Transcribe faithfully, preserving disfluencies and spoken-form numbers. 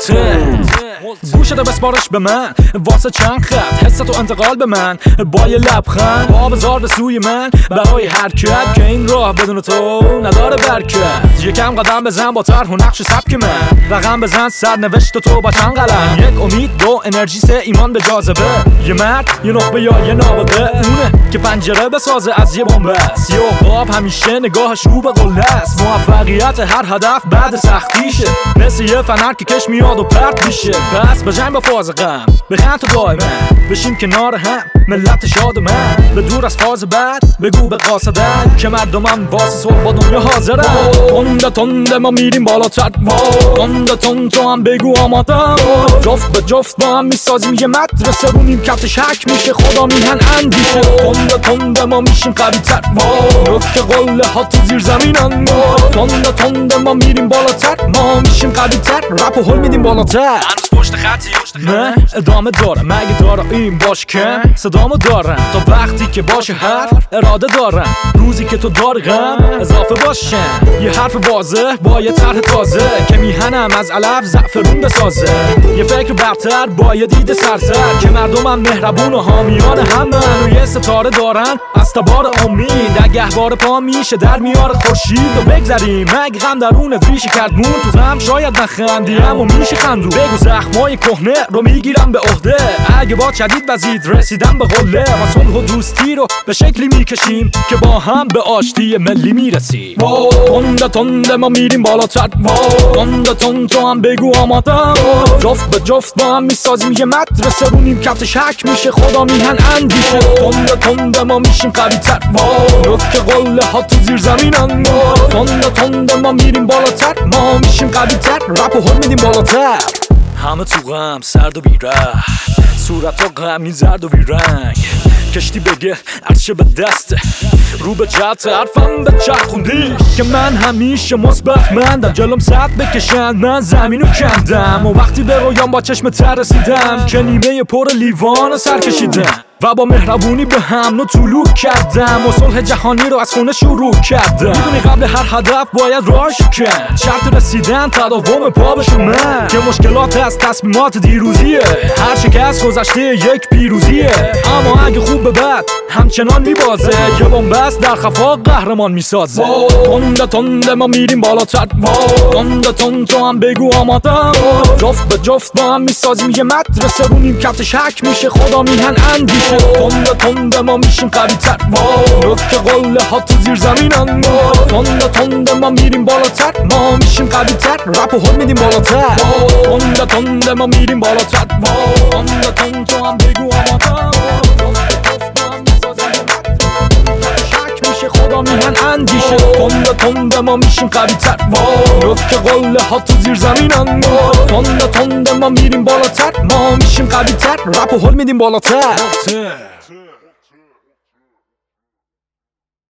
مولتن گوشتو بسپارش به من واسه چند خط حستو انتقال به من با یه لبخند با بزار به سوی من برای حرکت که این راه بدون تو نداره برکت. یکم قدم بزن با طرح و نقش سبک من رقم بزن سرنوشت تو با چند قلم یک امید دو انرژی سه ایمان به جاذبه یه مرد یه نخبه یا یه نابغه اونه که پنجره بسازه از یه بنبست یه عقاب همیشه نگاهش رو به قله است موفقیت هر هدف بعد سختیشه مثل یه فنر که کش میاد و پرت میشه پس بجنگ با فاز غم بخند تو دائما بشیم کنار هم ملت شاد من به دور از فاز بعد بگو به قاصدن که مردمم واسه صلح با دنیا حاضرن تنده تنده ما میریم بالاتر تنده تند تو هم بگو آمادم جفت به جفت با هم میسازیم یه مدرسه رو نیم کفتش حک میشه خدا میهن اندیشه تنده تنده ما میشیم قوی تر رک قله ها تو زیر زمینن تنده تنده ما میریم بالاتر ما میشیم قوی تر رپ و هل میدیم بالاتر پشت خطی نه ادامه دارم مگه داره این باش کم صدامو دارم تا وقتی که باشه حرف اراده دارم روزی که تو داری غم اضافه باشم یه حرف واضح با یه طرح تازه که میهنم از علف زعفرون بسازه یه فکر برتر با یه دید سرسر که مردمم مهربون و حامیان همن و یه ستاره دارن از تبار امید اگه بار پا میشه در میاره خورشید و بگذریم مگه غم درونت ریشه کرد مون تو غم شاید نخندیم و میشه خندون بگو زخمای کهنه رو میگیرم به عهده اگه با شدید وزید رسیدم به قله و صلح و دوستی رو به شکلی میکشیم که با هم به آشتی ملی میرسیم تنده تنده ما میریم بالاتر تنده تند تو هم بگو آمادم جفت به جفت با هم میسازیم یه مدرسه رو نیم کفتش حک میشه خدا میهن اندیشه تنده تنده ما میشیم قوی تر رک قله ها تو زیر زمینن تنده تنده ما میریم بالاتر ما میشیم قوی تر رپ و هل میدیم بالاتر همه تو غم سرد و بیره صورت ها غمی زرد و بیرنگ کشتی بگه عرشه به دسته رو به جهت حرفم به چرخوندی که من همیشه مثبت مندم جلوم سد بکشن من زمینو کندم و وقتی به رویان با چشم تر رسیدم که نیمه پر لیوان سر کشیدم و با مهربونی به هم نو طلوع کردم و صلح جهانی رو از خونه شروع کردم میدونی قبل هر هدف باید راهش کن شرط رسیدن تداوم پا بشه من که مشکلات از تصمیمات دیروزیه هر شکست گذشته یک پیروزیه اما اگه خوب به بد همچنان میبازه یه بنبست در خفا قهرمان میسازه تنده تنده ما میریم بالاتر تنده تند تو هم بگو آمادم جفت به جفت با هم میسازیم یه مدرسه رو نیم کفتش حک میشه خدا میهن اندیشه تنده تنده ما میشیم قوی تر رک قله ها تو زیر زمینن تنده تنده ما میریم بالاتر ما میشیم قوی تر رپ و هل میدیم بالاتر تنده تنده ما میریم بالاتر تنده تند تو هم بگو آمادم خدا میهن اندیشه تنده تنده ما میشیم قوی تر رک قله ها تو زیر زمینن تنده تنده ما میریم بالاتر ما میشیم قوی تر رپ و هل میدیم بالاتر.